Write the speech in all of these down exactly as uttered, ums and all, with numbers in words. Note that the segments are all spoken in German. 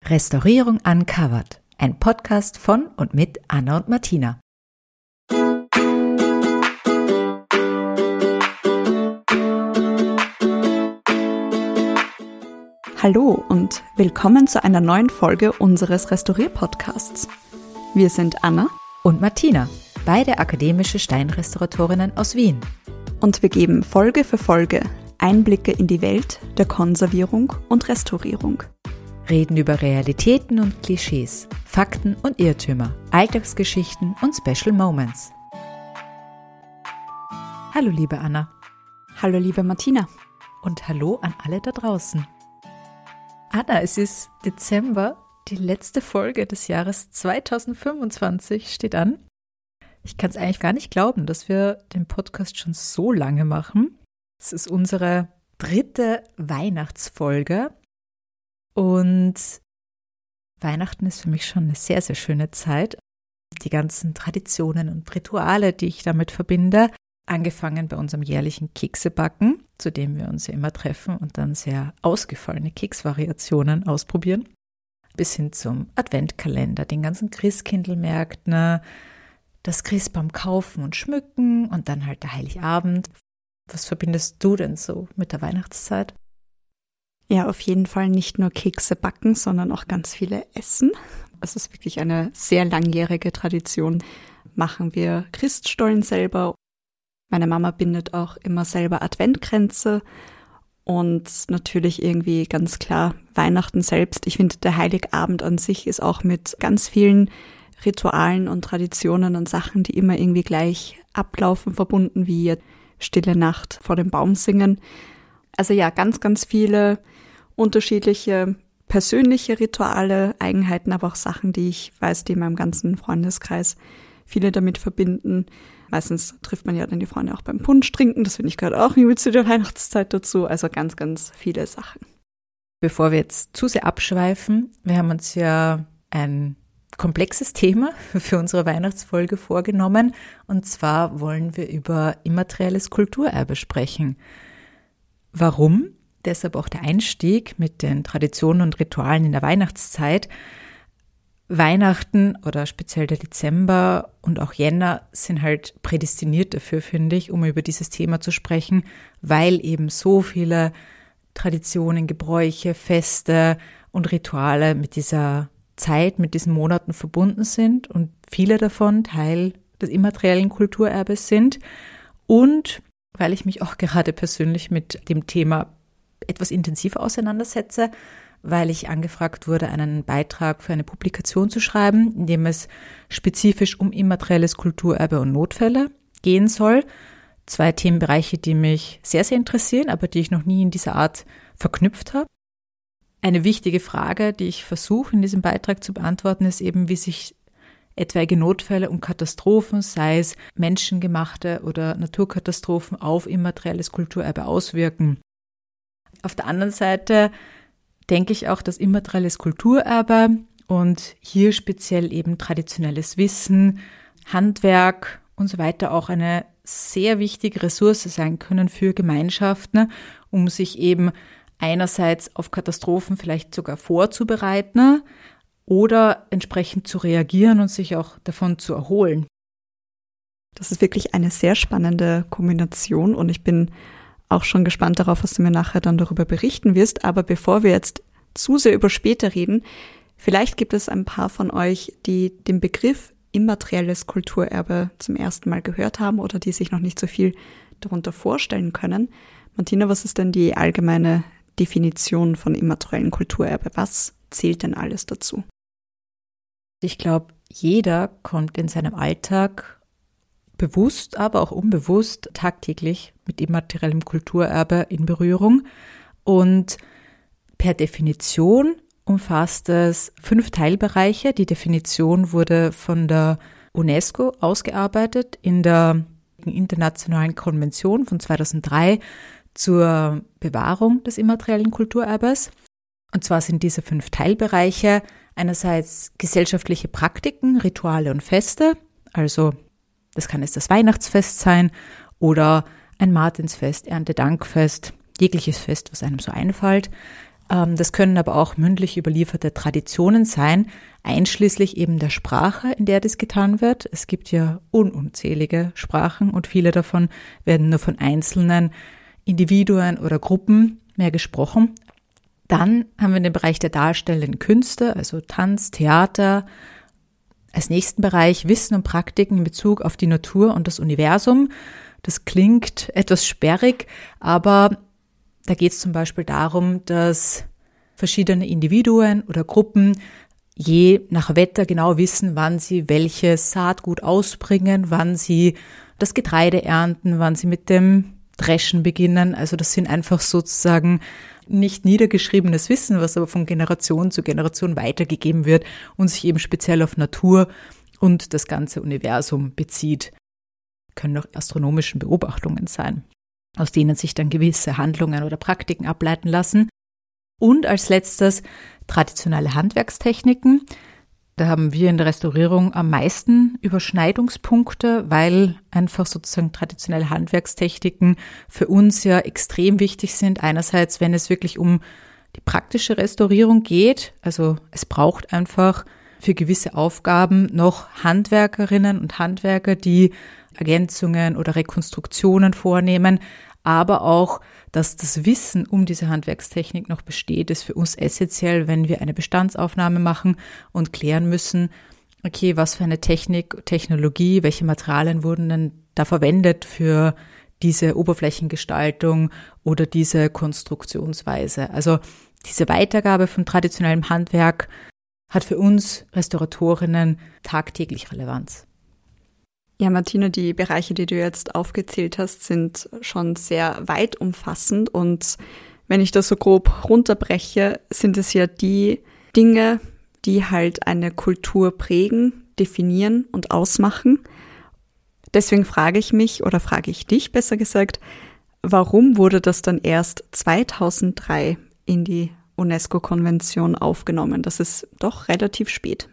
Restaurierung uncovered, ein Podcast von und mit Anna und Martina. Hallo und willkommen zu einer neuen Folge unseres Restaurier-Podcasts. Wir sind Anna und Martina, beide akademische Steinrestauratorinnen aus Wien. Und wir geben Folge für Folge Einblicke in die Welt der Konservierung und Restaurierung. Reden über Realitäten und Klischees, Fakten und Irrtümer, Alltagsgeschichten und Special Moments. Hallo liebe Anna. Hallo liebe Martina. Und hallo an alle da draußen. Anna, es ist Dezember, die letzte Folge des Jahres zweitausendfünfundzwanzig steht an. Ich kann es eigentlich gar nicht glauben, dass wir den Podcast schon so lange machen. Es ist unsere dritte Weihnachtsfolge. Und Weihnachten ist für mich schon eine sehr, sehr schöne Zeit. Die ganzen Traditionen und Rituale, die ich damit verbinde, angefangen bei unserem jährlichen Keksebacken, zu dem wir uns ja immer treffen und dann sehr ausgefallene Keksvariationen ausprobieren, bis hin zum Adventkalender, den ganzen Christkindlmärkten, das Christbaum kaufen und schmücken und dann halt der Heiligabend. Was verbindest du denn so mit der Weihnachtszeit? Ja, auf jeden Fall nicht nur Kekse backen, sondern auch ganz viele essen. Es ist wirklich eine sehr langjährige Tradition. Machen wir Christstollen selber. Meine Mama bindet auch immer selber Adventkränze und natürlich irgendwie ganz klar Weihnachten selbst. Ich finde, der Heiligabend an sich ist auch mit ganz vielen Ritualen und Traditionen und Sachen, die immer irgendwie gleich ablaufen, verbunden, wie Stille Nacht vor dem Baum singen. Also ja, ganz, ganz viele unterschiedliche persönliche Rituale, Eigenheiten, aber auch Sachen, die ich weiß, die in meinem ganzen Freundeskreis viele damit verbinden. Meistens trifft man ja dann die Freunde auch beim Punsch trinken. Das finde ich gehört auch irgendwie zu der Weihnachtszeit dazu. Also ganz, ganz viele Sachen. Bevor wir jetzt zu sehr abschweifen, wir haben uns ja ein komplexes Thema für unsere Weihnachtsfolge vorgenommen. Und zwar wollen wir über immaterielles Kulturerbe sprechen. Warum? Deshalb auch der Einstieg mit den Traditionen und Ritualen in der Weihnachtszeit. Weihnachten oder speziell der Dezember und auch Jänner sind halt prädestiniert dafür, finde ich, um über dieses Thema zu sprechen, weil eben so viele Traditionen, Gebräuche, Feste und Rituale mit dieser Zeit, mit diesen Monaten verbunden sind und viele davon Teil des immateriellen Kulturerbes sind. Und weil ich mich auch gerade persönlich mit dem Thema etwas intensiver auseinandersetze, weil ich angefragt wurde, einen Beitrag für eine Publikation zu schreiben, in dem es spezifisch um immaterielles Kulturerbe und Notfälle gehen soll. Zwei Themenbereiche, die mich sehr, sehr interessieren, aber die ich noch nie in dieser Art verknüpft habe. Eine wichtige Frage, die ich versuche in diesem Beitrag zu beantworten, ist eben, wie sich etwaige Notfälle und Katastrophen, sei es menschengemachte oder Naturkatastrophen, auf immaterielles Kulturerbe auswirken. Auf der anderen Seite denke ich auch, dass immaterielles Kulturerbe und hier speziell eben traditionelles Wissen, Handwerk und so weiter auch eine sehr wichtige Ressource sein können für Gemeinschaften, um sich eben einerseits auf Katastrophen vielleicht sogar vorzubereiten oder entsprechend zu reagieren und sich auch davon zu erholen. Das ist wirklich eine sehr spannende Kombination und ich bin auch schon gespannt darauf, was du mir nachher dann darüber berichten wirst. Aber bevor wir jetzt zu sehr über später reden, vielleicht gibt es ein paar von euch, die den Begriff immaterielles Kulturerbe zum ersten Mal gehört haben oder die sich noch nicht so viel darunter vorstellen können. Martina, was ist denn die allgemeine Definition von immateriellem Kulturerbe? Was zählt denn alles dazu? Ich glaube, jeder kommt in seinem Alltag bewusst, aber auch unbewusst tagtäglich mit immateriellem Kulturerbe in Berührung. Und per Definition umfasst es fünf Teilbereiche. Die Definition wurde von der UNESCO ausgearbeitet in der Internationalen Konvention von zweitausenddrei zur Bewahrung des immateriellen Kulturerbes. Und zwar sind diese fünf Teilbereiche einerseits gesellschaftliche Praktiken, Rituale und Feste, also das kann jetzt das Weihnachtsfest sein oder ein Martinsfest, Erntedankfest, jegliches Fest, was einem so einfällt. Das können aber auch mündlich überlieferte Traditionen sein, einschließlich eben der Sprache, in der das getan wird. Es gibt ja unzählige Sprachen und viele davon werden nur von einzelnen Individuen oder Gruppen mehr gesprochen. Dann haben wir den Bereich der darstellenden Künste, also Tanz, Theater. Als nächsten Bereich Wissen und Praktiken in Bezug auf die Natur und das Universum. Das klingt etwas sperrig, aber da geht es zum Beispiel darum, dass verschiedene Individuen oder Gruppen je nach Wetter genau wissen, wann sie welches Saatgut ausbringen, wann sie das Getreide ernten, wann sie mit dem Dreschen beginnen. Also das sind einfach sozusagen nicht niedergeschriebenes Wissen, was aber von Generation zu Generation weitergegeben wird und sich eben speziell auf Natur und das ganze Universum bezieht. Können auch astronomische Beobachtungen sein, aus denen sich dann gewisse Handlungen oder Praktiken ableiten lassen. Und als letztes traditionelle Handwerkstechniken. Da haben wir in der Restaurierung am meisten Überschneidungspunkte, weil einfach sozusagen traditionelle Handwerkstechniken für uns ja extrem wichtig sind. Einerseits, wenn es wirklich um die praktische Restaurierung geht, also es braucht einfach für gewisse Aufgaben noch Handwerkerinnen und Handwerker, die Ergänzungen oder Rekonstruktionen vornehmen, aber auch, dass das Wissen um diese Handwerkstechnik noch besteht, ist für uns essentiell, wenn wir eine Bestandsaufnahme machen und klären müssen, okay, was für eine Technik, Technologie, welche Materialien wurden denn da verwendet für diese Oberflächengestaltung oder diese Konstruktionsweise. Also diese Weitergabe von traditionellem Handwerk hat für uns Restauratorinnen tagtäglich Relevanz. Ja, Martina, die Bereiche, die du jetzt aufgezählt hast, sind schon sehr weit umfassend und wenn ich das so grob runterbreche, sind es ja die Dinge, die halt eine Kultur prägen, definieren und ausmachen. Deswegen frage ich mich oder frage ich dich besser gesagt, warum wurde das dann erst zweitausenddrei in die UNESCO-Konvention aufgenommen? Das ist doch relativ spät.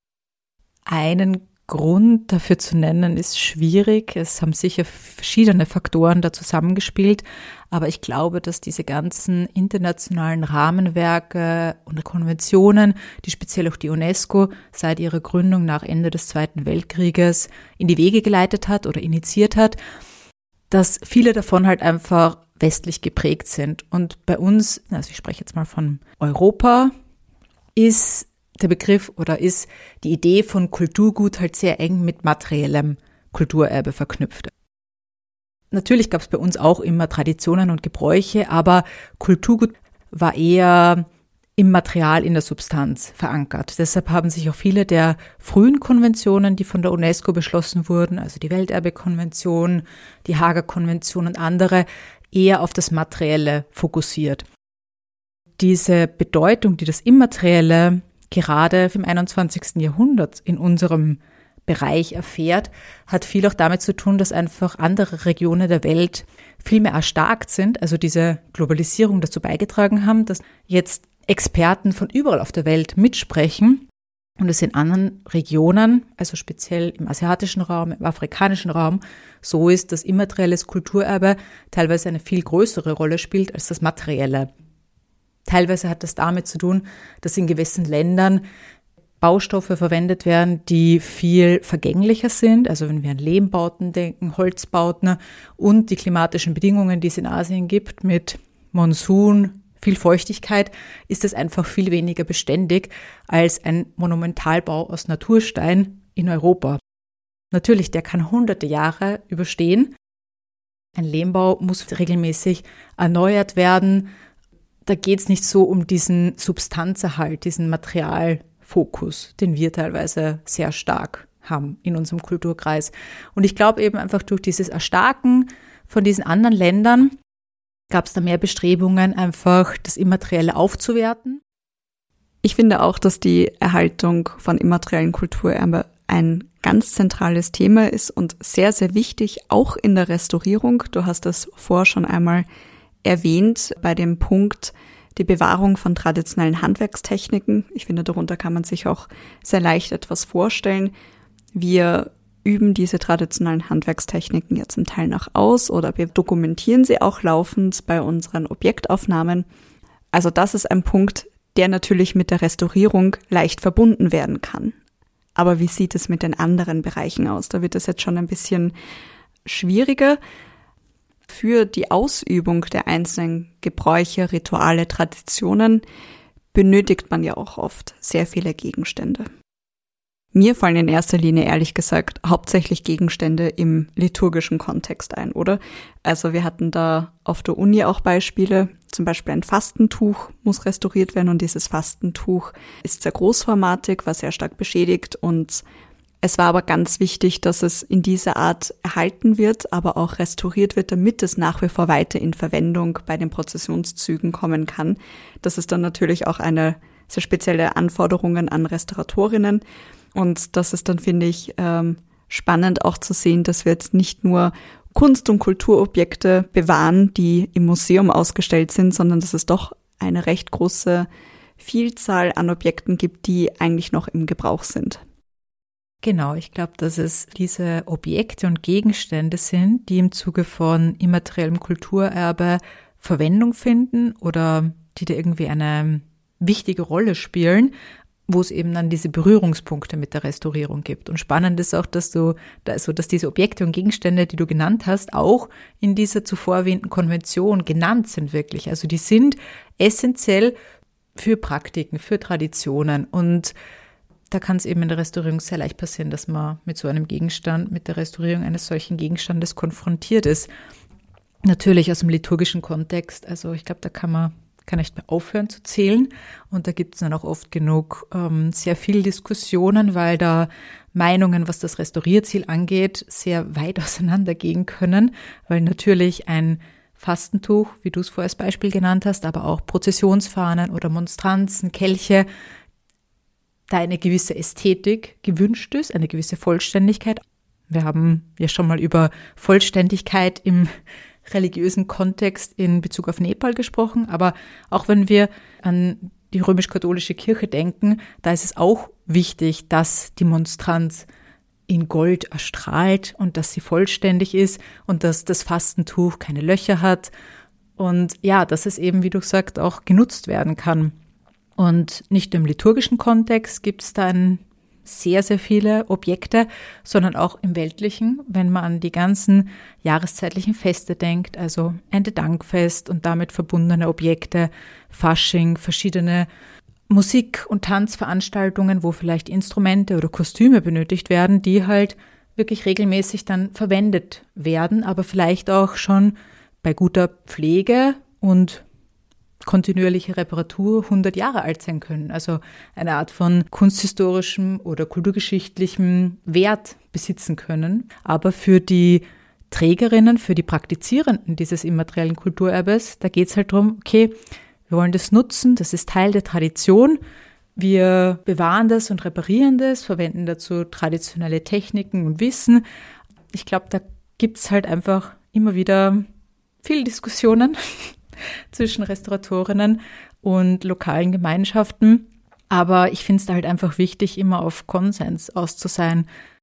Einen Grund dafür zu nennen ist schwierig. Es haben sicher verschiedene Faktoren da zusammengespielt, aber ich glaube, dass diese ganzen internationalen Rahmenwerke und Konventionen, die speziell auch die UNESCO seit ihrer Gründung nach Ende des Zweiten Weltkrieges in die Wege geleitet hat oder initiiert hat, dass viele davon halt einfach westlich geprägt sind. Und bei uns, also ich spreche jetzt mal von Europa, ist der Begriff oder ist die Idee von Kulturgut halt sehr eng mit materiellem Kulturerbe verknüpft. Natürlich gab es bei uns auch immer Traditionen und Gebräuche, aber Kulturgut war eher im Material, in der Substanz verankert. Deshalb haben sich auch viele der frühen Konventionen, die von der UNESCO beschlossen wurden, also die Welterbekonvention, die Haager Konvention und andere, eher auf das Materielle fokussiert. Diese Bedeutung, die das Immaterielle gerade im einundzwanzigsten Jahrhundert in unserem Bereich erfährt, hat viel auch damit zu tun, dass einfach andere Regionen der Welt viel mehr erstarkt sind, also diese Globalisierung dazu beigetragen haben, dass jetzt Experten von überall auf der Welt mitsprechen und es in anderen Regionen, also speziell im asiatischen Raum, im afrikanischen Raum, so ist, dass immaterielles Kulturerbe teilweise eine viel größere Rolle spielt als das materielle. Teilweise hat das damit zu tun, dass in gewissen Ländern Baustoffe verwendet werden, die viel vergänglicher sind. Also wenn wir an Lehmbauten denken, Holzbauten und die klimatischen Bedingungen, die es in Asien gibt, mit Monsun, viel Feuchtigkeit, ist es einfach viel weniger beständig als ein Monumentalbau aus Naturstein in Europa. Natürlich, der kann hunderte Jahre überstehen. Ein Lehmbau muss regelmäßig erneuert werden. Da geht es nicht so um diesen Substanzerhalt, diesen Materialfokus, den wir teilweise sehr stark haben in unserem Kulturkreis. Und ich glaube eben einfach durch dieses Erstarken von diesen anderen Ländern gab es da mehr Bestrebungen, einfach das Immaterielle aufzuwerten. Ich finde auch, dass die Erhaltung von immateriellen Kulturerbe ein ganz zentrales Thema ist und sehr, sehr wichtig, auch in der Restaurierung. Du hast das vorher schon einmal erwähnt bei dem Punkt die Bewahrung von traditionellen Handwerkstechniken. Ich finde, darunter kann man sich auch sehr leicht etwas vorstellen. Wir üben diese traditionellen Handwerkstechniken ja zum Teil noch aus oder wir dokumentieren sie auch laufend bei unseren Objektaufnahmen. Also das ist ein Punkt, der natürlich mit der Restaurierung leicht verbunden werden kann. Aber wie sieht es mit den anderen Bereichen aus? Da wird es jetzt schon ein bisschen schwieriger. Für die Ausübung der einzelnen Gebräuche, Rituale, Traditionen benötigt man ja auch oft sehr viele Gegenstände. Mir fallen in erster Linie, ehrlich gesagt, hauptsächlich Gegenstände im liturgischen Kontext ein, oder? Also wir hatten da auf der Uni auch Beispiele, zum Beispiel ein Fastentuch muss restauriert werden und dieses Fastentuch ist sehr großformatig, war sehr stark beschädigt und es war aber ganz wichtig, dass es in dieser Art erhalten wird, aber auch restauriert wird, damit es nach wie vor weiter in Verwendung bei den Prozessionszügen kommen kann. Das ist dann natürlich auch eine sehr spezielle Anforderungen an Restauratorinnen. Und das ist dann, finde ich, ähm, spannend auch zu sehen, dass wir jetzt nicht nur Kunst- und Kulturobjekte bewahren, die im Museum ausgestellt sind, sondern dass es doch eine recht große Vielzahl an Objekten gibt, die eigentlich noch im Gebrauch sind. Genau, ich glaube, dass es diese Objekte und Gegenstände sind, die im Zuge von immateriellem Kulturerbe Verwendung finden oder die da irgendwie eine wichtige Rolle spielen, wo es eben dann diese Berührungspunkte mit der Restaurierung gibt. Und spannend ist auch, dass du, also dass diese Objekte und Gegenstände, die du genannt hast, auch in dieser zuvor erwähnten Konvention genannt sind wirklich. Also die sind essentiell für Praktiken, für Traditionen. Und da kann es eben in der Restaurierung sehr leicht passieren, dass man mit so einem Gegenstand, mit der Restaurierung eines solchen Gegenstandes konfrontiert ist. Natürlich aus dem liturgischen Kontext. Also ich glaube, da kann man kann nicht mehr aufhören zu zählen. Und da gibt es dann auch oft genug ähm, sehr viel Diskussionen, weil da Meinungen, was das Restaurierziel angeht, sehr weit auseinandergehen können, weil natürlich ein Fastentuch, wie du es vorher als Beispiel genannt hast, aber auch Prozessionsfahnen oder Monstranzen, Kelche, da eine gewisse Ästhetik gewünscht ist, eine gewisse Vollständigkeit. Wir haben ja schon mal über Vollständigkeit im religiösen Kontext in Bezug auf Nepal gesprochen, aber auch wenn wir an die römisch-katholische Kirche denken, da ist es auch wichtig, dass die Monstranz in Gold erstrahlt und dass sie vollständig ist und dass das Fastentuch keine Löcher hat und ja, dass es eben, wie du sagst, auch genutzt werden kann. Und nicht nur im liturgischen Kontext gibt es da ein sehr, sehr viele Objekte, sondern auch im weltlichen, wenn man an die ganzen jahreszeitlichen Feste denkt, also Erntedankfest und damit verbundene Objekte, Fasching, verschiedene Musik- und Tanzveranstaltungen, wo vielleicht Instrumente oder Kostüme benötigt werden, die halt wirklich regelmäßig dann verwendet werden, aber vielleicht auch schon bei guter Pflege und kontinuierliche Reparatur hundert Jahre alt sein können. Also eine Art von kunsthistorischem oder kulturgeschichtlichem Wert besitzen können. Aber für die Trägerinnen, für die Praktizierenden dieses immateriellen Kulturerbes, da geht es halt darum, okay, wir wollen das nutzen, das ist Teil der Tradition. Wir bewahren das und reparieren das, verwenden dazu traditionelle Techniken und Wissen. Ich glaube, da gibt es halt einfach immer wieder viele Diskussionen zwischen Restauratorinnen und lokalen Gemeinschaften. Aber ich finde es da halt einfach wichtig, immer auf Konsens aus zu sein.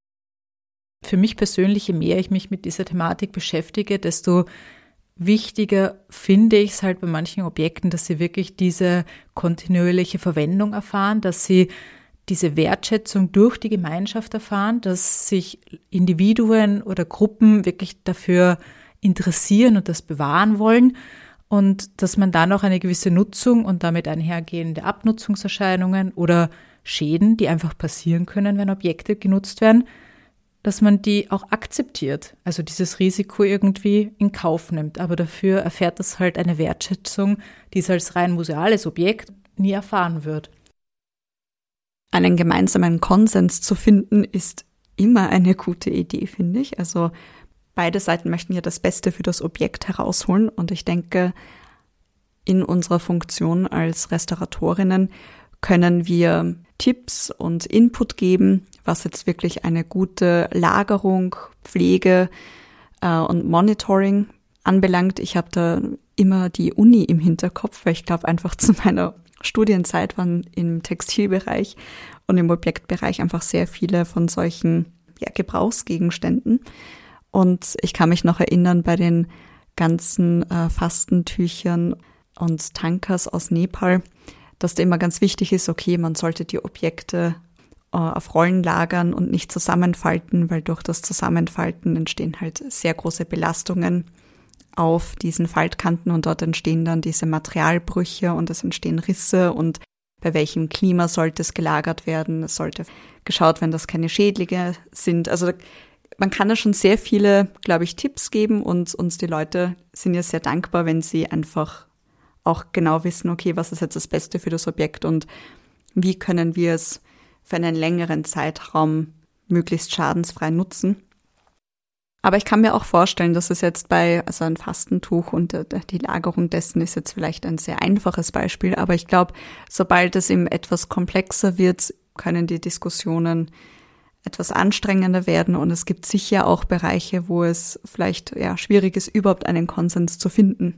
Für mich persönlich, je mehr ich mich mit dieser Thematik beschäftige, desto wichtiger finde ich es halt bei manchen Objekten, dass sie wirklich diese kontinuierliche Verwendung erfahren, dass sie diese Wertschätzung durch die Gemeinschaft erfahren, dass sich Individuen oder Gruppen wirklich dafür interessieren und das bewahren wollen. Und dass man dann auch eine gewisse Nutzung und damit einhergehende Abnutzungserscheinungen oder Schäden, die einfach passieren können, wenn Objekte genutzt werden, dass man die auch akzeptiert, also dieses Risiko irgendwie in Kauf nimmt. Aber dafür erfährt das halt eine Wertschätzung, die es als rein museales Objekt nie erfahren wird. Einen gemeinsamen Konsens zu finden, ist immer eine gute Idee, finde ich. Also beide Seiten möchten ja das Beste für das Objekt herausholen und ich denke, in unserer Funktion als Restauratorinnen können wir Tipps und Input geben, was jetzt wirklich eine gute Lagerung, Pflege äh, und Monitoring anbelangt. Ich habe da immer die Uni im Hinterkopf, weil ich glaube einfach zu meiner Studienzeit waren im Textilbereich und im Objektbereich einfach sehr viele von solchen ja, Gebrauchsgegenständen. Und ich kann mich noch erinnern, bei den ganzen äh, Fastentüchern und Tankas aus Nepal, dass da immer ganz wichtig ist, okay, man sollte die Objekte äh, auf Rollen lagern und nicht zusammenfalten, weil durch das Zusammenfalten entstehen halt sehr große Belastungen auf diesen Faltkanten und dort entstehen dann diese Materialbrüche und es entstehen Risse und bei welchem Klima sollte es gelagert werden. Es sollte geschaut werden, dass keine Schädlinge sind. Also man kann da schon sehr viele, glaube ich, Tipps geben und uns die Leute sind ja sehr dankbar, wenn sie einfach auch genau wissen, okay, was ist jetzt das Beste für das Objekt und wie können wir es für einen längeren Zeitraum möglichst schadensfrei nutzen. Aber ich kann mir auch vorstellen, dass es jetzt bei, also ein Fastentuch und die Lagerung dessen ist jetzt vielleicht ein sehr einfaches Beispiel, aber ich glaube, sobald es eben etwas komplexer wird, können die Diskussionen etwas anstrengender werden und es gibt sicher auch Bereiche, wo es vielleicht ja schwierig ist, überhaupt einen Konsens zu finden.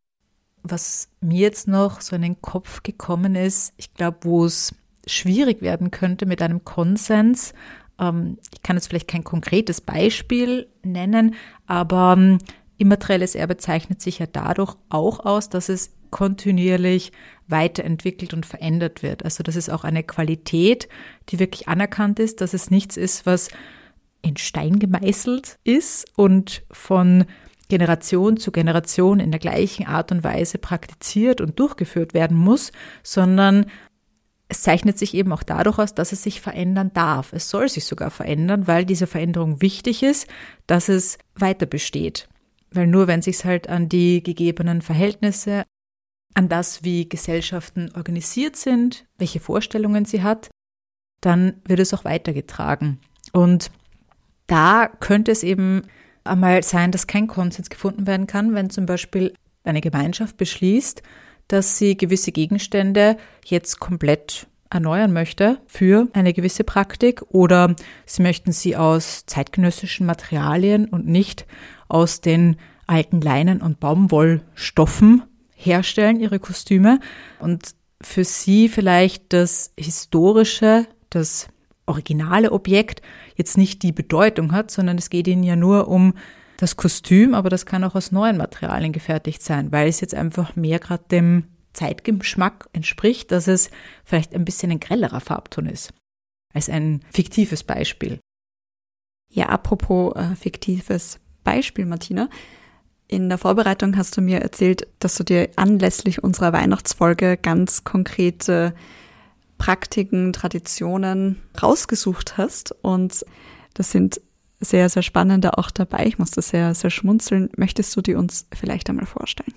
Was mir jetzt noch so in den Kopf gekommen ist, ich glaube, wo es schwierig werden könnte mit einem Konsens, ähm, ich kann jetzt vielleicht kein konkretes Beispiel nennen, aber ähm, immaterielles Erbe zeichnet sich ja dadurch auch aus, dass es kontinuierlich weiterentwickelt und verändert wird. Also das ist auch eine Qualität, die wirklich anerkannt ist, dass es nichts ist, was in Stein gemeißelt ist und von Generation zu Generation in der gleichen Art und Weise praktiziert und durchgeführt werden muss, sondern es zeichnet sich eben auch dadurch aus, dass es sich verändern darf. Es soll sich sogar verändern, weil diese Veränderung wichtig ist, dass es weiter besteht. Weil nur wenn sich es halt an die gegebenen Verhältnisse, an das, wie Gesellschaften organisiert sind, welche Vorstellungen sie hat, dann wird es auch weitergetragen. Und da könnte es eben einmal sein, dass kein Konsens gefunden werden kann, wenn zum Beispiel eine Gemeinschaft beschließt, dass sie gewisse Gegenstände jetzt komplett erneuern möchte für eine gewisse Praktik oder sie möchten sie aus zeitgenössischen Materialien und nicht aus den alten Leinen- und Baumwollstoffen herstellen, ihre Kostüme. Und für sie vielleicht das historische, das originale Objekt jetzt nicht die Bedeutung hat, sondern es geht ihnen ja nur um das Kostüm, aber das kann auch aus neuen Materialien gefertigt sein, weil es jetzt einfach mehr gerade dem Zeitgeschmack entspricht, dass es vielleicht ein bisschen ein grellerer Farbton ist, als ein fiktives Beispiel. Ja, apropos äh, fiktives Beispiel, Martina. In der Vorbereitung hast du mir erzählt, dass du dir anlässlich unserer Weihnachtsfolge ganz konkrete Praktiken, Traditionen rausgesucht hast und das sind sehr, sehr spannende auch dabei. Ich musste sehr, sehr schmunzeln. Möchtest du die uns vielleicht einmal vorstellen?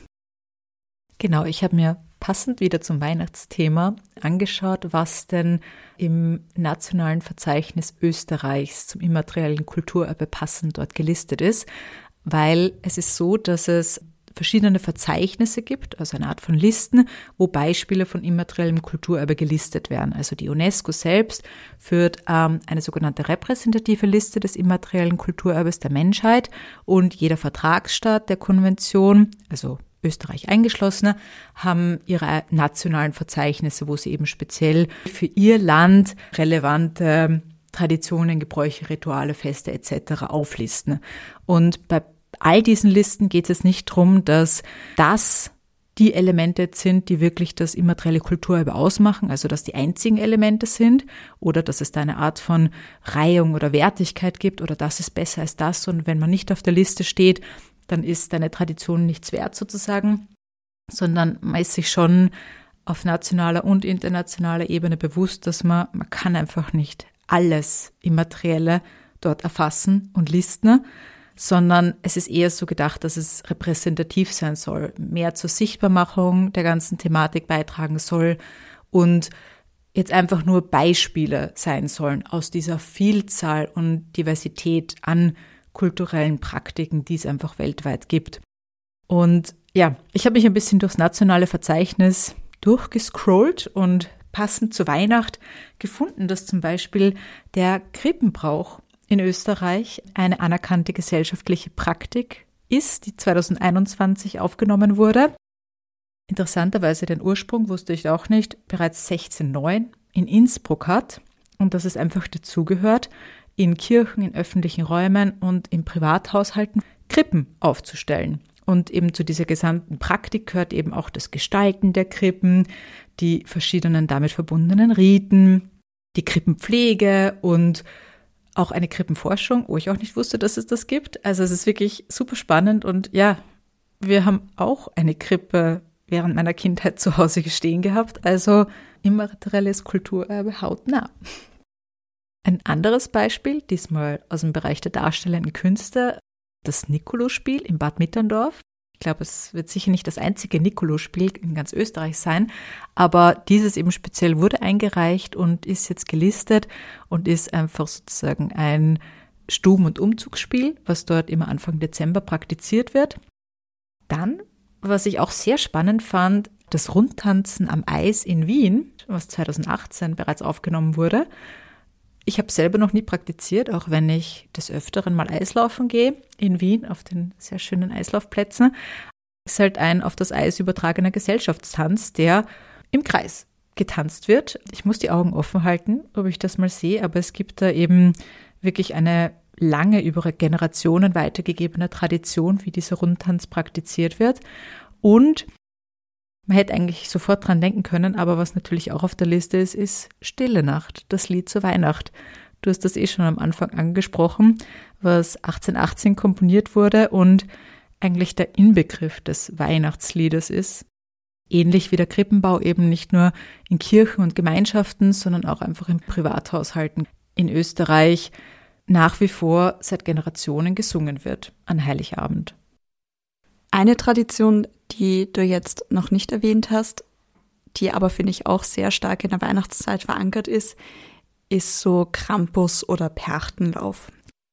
Genau, ich habe mir passend wieder zum Weihnachtsthema angeschaut, was denn im nationalen Verzeichnis Österreichs zum immateriellen Kulturerbe passend dort gelistet ist, weil es ist so, dass es verschiedene Verzeichnisse gibt, also eine Art von Listen, wo Beispiele von immateriellem Kulturerbe gelistet werden. Also die UNESCO selbst führt ähm, eine sogenannte repräsentative Liste des immateriellen Kulturerbes der Menschheit und jeder Vertragsstaat der Konvention, also Österreich eingeschlossene, haben ihre nationalen Verzeichnisse, wo sie eben speziell für ihr Land relevante Traditionen, Gebräuche, Rituale, Feste et cetera auflisten. Und bei all diesen Listen geht es jetzt nicht darum, dass das die Elemente sind, die wirklich das immaterielle Kulturerbe ausmachen, also dass die einzigen Elemente sind oder dass es da eine Art von Reihung oder Wertigkeit gibt oder das ist besser als das und wenn man nicht auf der Liste steht, dann ist deine Tradition nichts wert sozusagen, sondern man ist sich schon auf nationaler und internationaler Ebene bewusst, dass man, man kann einfach nicht alles Immaterielle dort erfassen und listen, sondern es ist eher so gedacht, dass es repräsentativ sein soll, mehr zur Sichtbarmachung der ganzen Thematik beitragen soll und jetzt einfach nur Beispiele sein sollen aus dieser Vielzahl und Diversität an kulturellen Praktiken, die es einfach weltweit gibt. Und ja, ich habe mich ein bisschen durchs nationale Verzeichnis durchgescrollt und passend zur Weihnacht gefunden, dass zum Beispiel der Krippenbrauch in Österreich eine anerkannte gesellschaftliche Praktik ist, die zwanzig einundzwanzig aufgenommen wurde. Interessanterweise den Ursprung wusste ich auch nicht, bereits sechzehnhundertneun in Innsbruck hat und dass es einfach dazugehört, in Kirchen, in öffentlichen Räumen und in Privathaushalten Krippen aufzustellen. Und eben zu dieser gesamten Praktik gehört eben auch das Gestalten der Krippen, die verschiedenen damit verbundenen Riten, die Krippenpflege und auch eine Krippenforschung, wo ich auch nicht wusste, dass es das gibt. Also es ist wirklich super spannend und ja, wir haben auch eine Krippe während meiner Kindheit zu Hause stehen gehabt, also immaterielles Kulturerbe hautnah. Ein anderes Beispiel, diesmal aus dem Bereich der darstellenden Künste, das Nicolo-Spiel in Bad Mitterndorf. Ich glaube, es wird sicher nicht das einzige Nicolo-Spiel in ganz Österreich sein, aber dieses eben speziell wurde eingereicht und ist jetzt gelistet und ist einfach sozusagen ein Stuben- und Umzugsspiel, was dort immer Anfang Dezember praktiziert wird. Dann, was ich auch sehr spannend fand, das Rundtanzen am Eis in Wien, was zweitausendachtzehn bereits aufgenommen wurde. Ich habe selber noch nie praktiziert, auch wenn ich des Öfteren mal Eislaufen gehe in Wien auf den sehr schönen Eislaufplätzen. Es ist halt ein auf das Eis übertragener Gesellschaftstanz, der im Kreis getanzt wird. Ich muss die Augen offen halten, ob ich das mal sehe, aber es gibt da eben wirklich eine lange über Generationen weitergegebene Tradition, wie dieser Rundtanz praktiziert wird. Und man hätte eigentlich sofort dran denken können, aber was natürlich auch auf der Liste ist, ist Stille Nacht, das Lied zur Weihnacht. Du hast das eh schon am Anfang angesprochen, was achtzehnhundertachtzehn komponiert wurde und eigentlich der Inbegriff des Weihnachtsliedes ist. Ähnlich wie der Krippenbau eben nicht nur in Kirchen und Gemeinschaften, sondern auch einfach in Privathaushalten in Österreich nach wie vor seit Generationen gesungen wird an Heiligabend. Eine Tradition, die du jetzt noch nicht erwähnt hast, die aber, finde ich, auch sehr stark in der Weihnachtszeit verankert ist, ist so Krampus- oder Perchtenlauf.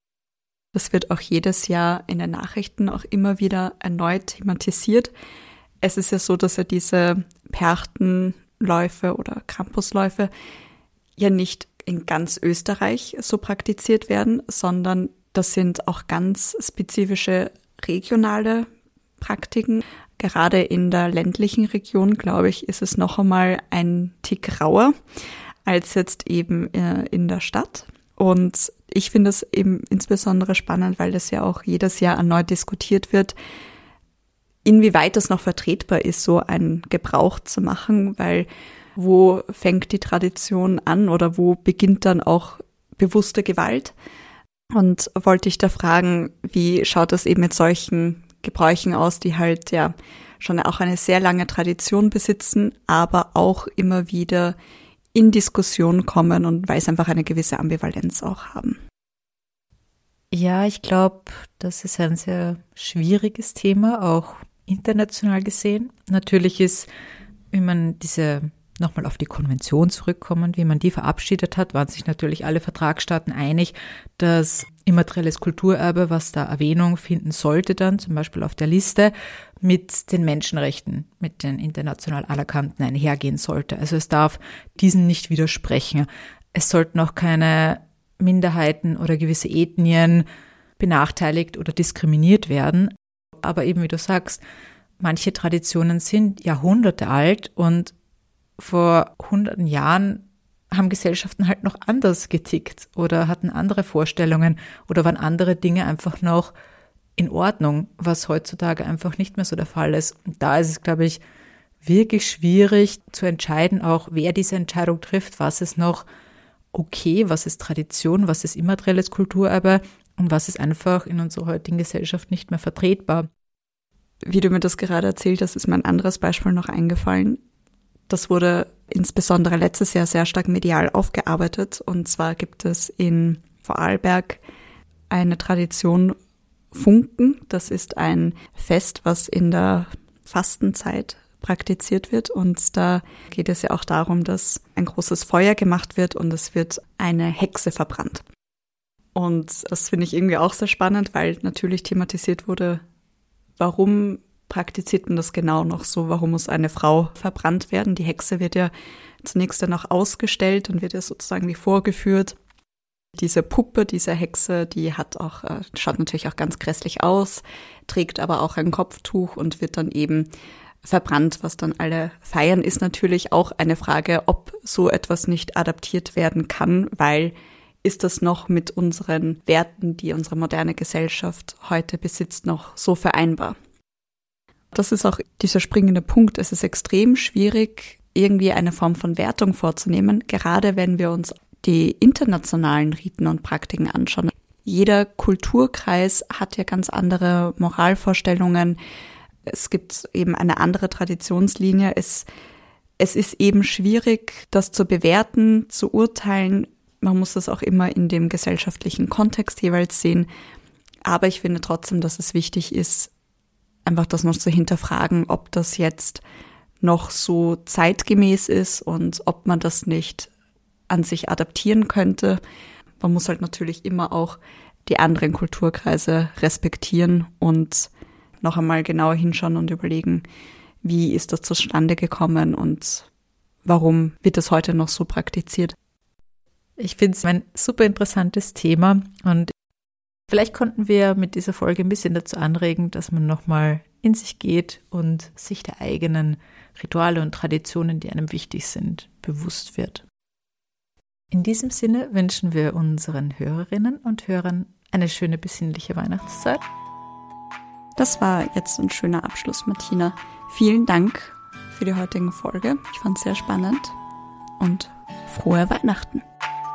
Das wird auch jedes Jahr in den Nachrichten auch immer wieder erneut thematisiert. Es ist ja so, dass ja diese Perchtenläufe oder Krampusläufe ja nicht in ganz Österreich so praktiziert werden, sondern das sind auch ganz spezifische regionale Praktiken. Gerade in der ländlichen Region, glaube ich, ist es noch einmal ein Tick rauer als jetzt eben in der Stadt. Und ich finde es eben insbesondere spannend, weil das ja auch jedes Jahr erneut diskutiert wird, inwieweit es noch vertretbar ist, so einen Gebrauch zu machen, weil wo fängt die Tradition an oder wo beginnt dann auch bewusste Gewalt? Und wollte ich da fragen, wie schaut das eben mit solchen Gebräuchen aus, die halt ja schon auch eine sehr lange Tradition besitzen, aber auch immer wieder in Diskussion kommen und weil es einfach eine gewisse Ambivalenz auch haben. Ja, ich glaube, das ist ein sehr schwieriges Thema, auch international gesehen. Natürlich ist, wenn man diese nochmal auf die Konvention zurückkommen, wie man die verabschiedet hat, waren sich natürlich alle Vertragsstaaten einig, dass immaterielles Kulturerbe, was da Erwähnung finden sollte dann, zum Beispiel auf der Liste, mit den Menschenrechten, mit den international anerkannten einhergehen sollte. Also es darf diesen nicht widersprechen. Es sollten auch keine Minderheiten oder gewisse Ethnien benachteiligt oder diskriminiert werden. Aber eben wie du sagst, manche Traditionen sind Jahrhunderte alt und vor hunderten Jahren haben Gesellschaften halt noch anders getickt oder hatten andere Vorstellungen oder waren andere Dinge einfach noch in Ordnung, was heutzutage einfach nicht mehr so der Fall ist. Und da ist es, glaube ich, wirklich schwierig zu entscheiden, auch wer diese Entscheidung trifft, was ist noch okay, was ist Tradition, was ist immaterielles Kulturerbe und was ist einfach in unserer heutigen Gesellschaft nicht mehr vertretbar. Wie du mir das gerade erzählt hast, ist mir ein anderes Beispiel noch eingefallen. Das wurde insbesondere letztes Jahr sehr stark medial aufgearbeitet. Und zwar gibt es in Vorarlberg eine Tradition Funken. Das ist ein Fest, was in der Fastenzeit praktiziert wird. Und da geht es ja auch darum, dass ein großes Feuer gemacht wird und es wird eine Hexe verbrannt. Und das finde ich irgendwie auch sehr spannend, weil natürlich thematisiert wurde, warum praktiziert man das genau noch so? Warum muss eine Frau verbrannt werden? Die Hexe wird ja zunächst dann auch ausgestellt und wird ja sozusagen wie vorgeführt. Diese Puppe, diese Hexe, die hat auch, schaut natürlich auch ganz grässlich aus, trägt aber auch ein Kopftuch und wird dann eben verbrannt, was dann alle feiern, ist natürlich auch eine Frage, ob so etwas nicht adaptiert werden kann, weil ist das noch mit unseren Werten, die unsere moderne Gesellschaft heute besitzt, noch so vereinbar? Das ist auch dieser springende Punkt. Es ist extrem schwierig, irgendwie eine Form von Wertung vorzunehmen, gerade wenn wir uns die internationalen Riten und Praktiken anschauen. Jeder Kulturkreis hat ja ganz andere Moralvorstellungen. Es gibt eben eine andere Traditionslinie. Es, es ist eben schwierig, das zu bewerten, zu urteilen. Man muss das auch immer in dem gesellschaftlichen Kontext jeweils sehen. Aber ich finde trotzdem, dass es wichtig ist, einfach das noch zu hinterfragen, ob das jetzt noch so zeitgemäß ist und ob man das nicht an sich adaptieren könnte. Man muss halt natürlich immer auch die anderen Kulturkreise respektieren und noch einmal genauer hinschauen und überlegen, wie ist das zustande gekommen und warum wird das heute noch so praktiziert. Ich finde es ein super interessantes Thema und vielleicht konnten wir mit dieser Folge ein bisschen dazu anregen, dass man nochmal in sich geht und sich der eigenen Rituale und Traditionen, die einem wichtig sind, bewusst wird. In diesem Sinne wünschen wir unseren Hörerinnen und Hörern eine schöne besinnliche Weihnachtszeit. Das war jetzt ein schöner Abschluss, Martina. Vielen Dank für die heutige Folge. Ich fand es sehr spannend und frohe Weihnachten.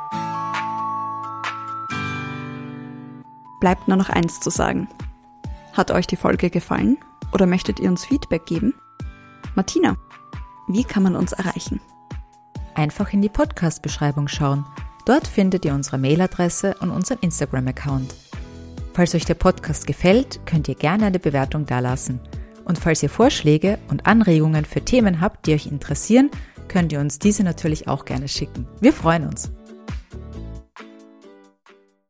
Bleibt nur noch eins zu sagen. Hat euch die Folge gefallen oder möchtet ihr uns Feedback geben? Martina, wie kann man uns erreichen? Einfach in die Podcast-Beschreibung schauen. Dort findet ihr unsere Mailadresse und unseren Instagram-Account. Falls euch der Podcast gefällt, könnt ihr gerne eine Bewertung dalassen. Und falls ihr Vorschläge und Anregungen für Themen habt, die euch interessieren, könnt ihr uns diese natürlich auch gerne schicken. Wir freuen uns.